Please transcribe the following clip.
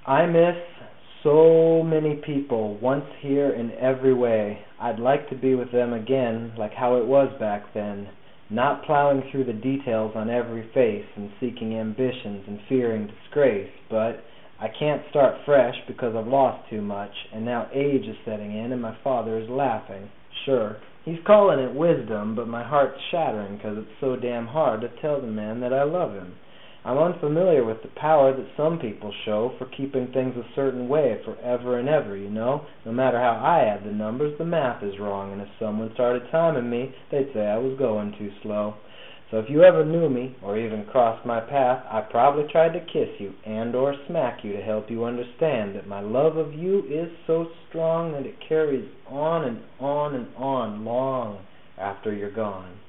I miss so many people, once here in every way. I'd like to be with them again, like how it was back then, not plowing through the details on every face, and seeking ambitions and fearing disgrace, but I can't start fresh because I've lost too much, and now age is setting in and my father is laughing. Sure, he's calling it wisdom, but my heart's shattering 'cause it's so damn hard to tell the man that I love him. I'm unfamiliar with the power that some people show for keeping things a certain way forever and ever, you know? No matter how I add the numbers, the math is wrong, and if someone started timing me, they'd say I was going too slow. So if you ever knew me, or even crossed my path, I probably tried to kiss you and or smack you to help you understand that my love of you is so strong that it carries on and on and on long after you're gone.